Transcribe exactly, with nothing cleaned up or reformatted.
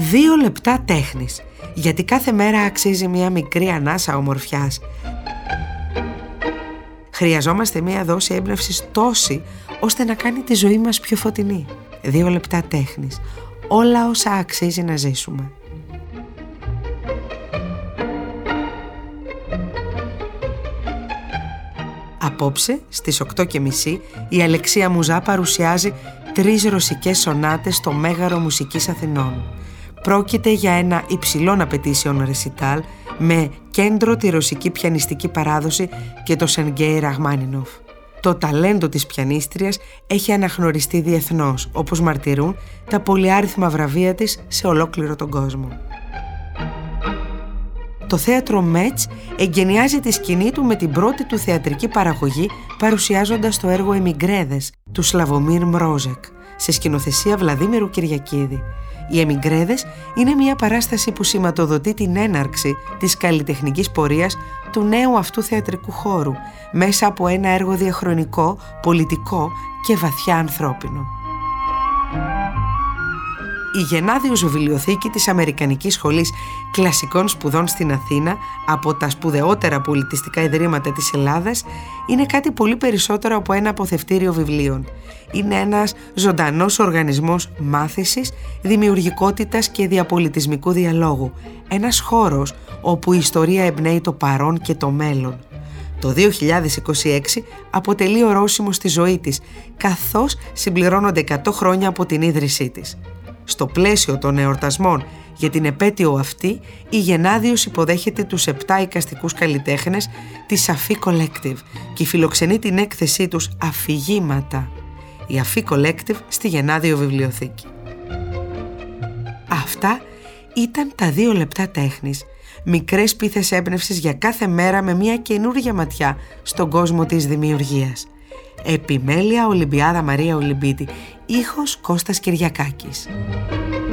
Δύο λεπτά τέχνης, γιατί κάθε μέρα αξίζει μια μικρή ανάσα ομορφιάς. Χρειαζόμαστε μια δόση έμπνευσης τόση, ώστε να κάνει τη ζωή μας πιο φωτεινή. Δύο λεπτά τέχνης, όλα όσα αξίζει να ζήσουμε. Απόψε, στις οκτώ και μισή, η Αλεξία Μουζά παρουσιάζει τρεις ρωσικές σονάτες στο Μέγαρο Μουσικής Αθηνών. Πρόκειται για ένα υψηλών απαιτήσεων ρεσιτάλ με κέντρο τη ρωσική πιανιστική παράδοση και το Σενγκέι Ραχμάνινοφ. Το ταλέντο της πιανίστριας έχει αναγνωριστεί διεθνώς, όπως μαρτυρούν τα πολυάριθμα βραβεία της σε ολόκληρο τον κόσμο. Το θέατρο Μέτς εγκαινιάζει τη σκηνή του με την πρώτη του θεατρική παραγωγή, παρουσιάζοντας το έργο «Εμιγκρέδες» του Σλαβομίρ Μρόζεκ, σε σκηνοθεσία Βλαδίμηρου Κυριακίδη. Οι Εμιγκρέδες είναι μια παράσταση που σηματοδοτεί την έναρξη της καλλιτεχνικής πορείας του νέου αυτού θεατρικού χώρου, μέσα από ένα έργο διαχρονικό, πολιτικό και βαθιά ανθρώπινο. Η Γενάδιος Βιβλιοθήκη της Αμερικανικής Σχολής Κλασικών Σπουδών στην Αθήνα, από τα σπουδαιότερα πολιτιστικά ιδρύματα της Ελλάδας, είναι κάτι πολύ περισσότερο από ένα αποθευτήριο βιβλίων. Είναι ένας ζωντανός οργανισμός μάθησης, δημιουργικότητας και διαπολιτισμικού διαλόγου. Ένας χώρος όπου η ιστορία εμπνέει το παρόν και το μέλλον. Το δύο χιλιάδες είκοσι έξι αποτελεί ορόσημο στη ζωή της, καθώς συμπληρώνονται εκατό χρόνια από την ίδρυσή της. Στο πλαίσιο των εορτασμών για την επέτειο αυτή, η Γενάδιος υποδέχεται τους επτά εικαστικούς καλλιτέχνες της Αφή Collective και φιλοξενεί την έκθεσή τους «Αφηγήματα». Η Αφή Collective στη Γενάδιο Βιβλιοθήκη. Αυτά ήταν τα δύο λεπτά τέχνης. Μικρές πίθες έμπνευσης για κάθε μέρα με μια καινούργια ματιά στον κόσμο της δημιουργίας. Επιμέλεια Ολυμπιάδα Μαρία Ολυμπίτη. Ήχος Κώστας Κυριακάκης.